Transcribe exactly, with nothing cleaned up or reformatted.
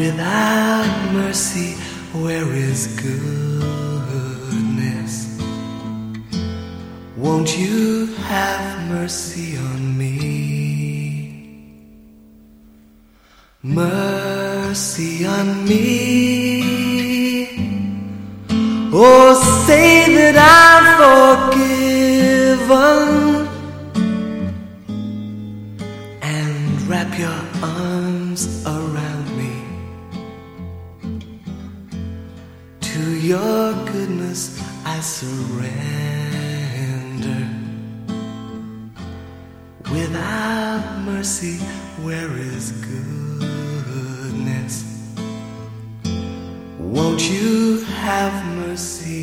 Without mercy, where is goodness? Won't you have mercy on me? Mercy on me. Oh, say that I'm forgiven, and wrap your arms around me. To your goodness I surrender. Without mercy, where is goodness? Won't you have mercy